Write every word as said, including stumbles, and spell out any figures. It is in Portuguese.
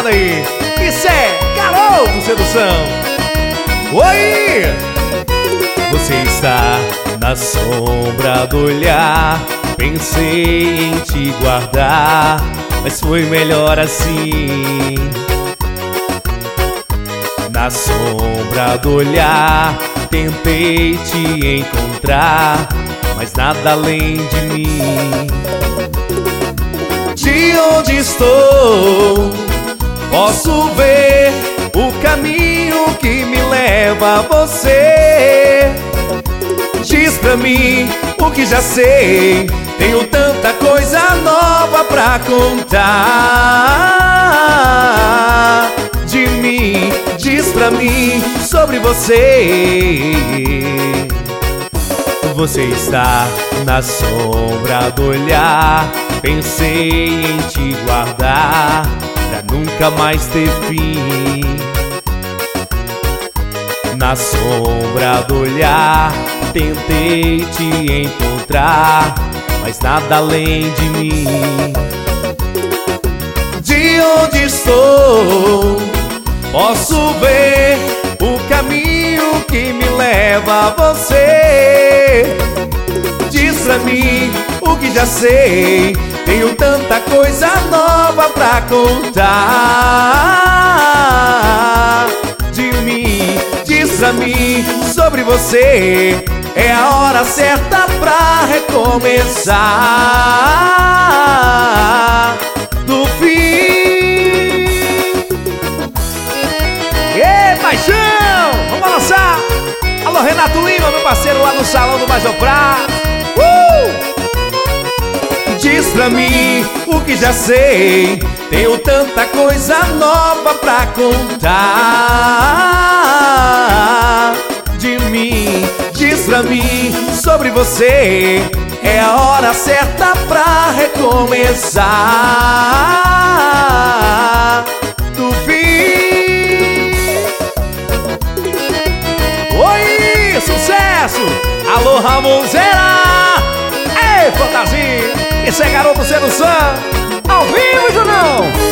ligado aí? Isso é Carol do Sedução. Oi! Você está na sombra do olhar. Pensei em te guardar, mas foi melhor assim. Na sombra do olhar, tentei te encontrar, mas nada além de mim. De onde estou, posso ver o caminho que me leva a você. Diz pra mim o que já sei, tenho tanta coisa nova pra contar. De mim, diz pra mim sobre você. Você está na sombra do olhar. Pensei em te guardar pra nunca mais ter fim. Na sombra do olhar, tentei te encontrar, mas nada além de mim. De onde estou, posso ver o caminho que me leva a você. Diz pra mim o que já sei, tenho tanta coisa nova pra contar. De mim, diz pra mim sobre você. É a hora certa pra recomeçar do fim. Ê, paixão! Vamos lançar! Alô, Renato Lima, meu parceiro lá no Salão do Major Prado. Uh! Diz pra mim o que já sei, tenho tanta coisa nova pra contar. De mim, diz pra mim sobre você. É a hora certa pra recomeçar do fim. Oi, sucesso! Alô, Ramonzeira! Ei, fantasia! Isso é Garoto Sedução! Ao vivo, Junão!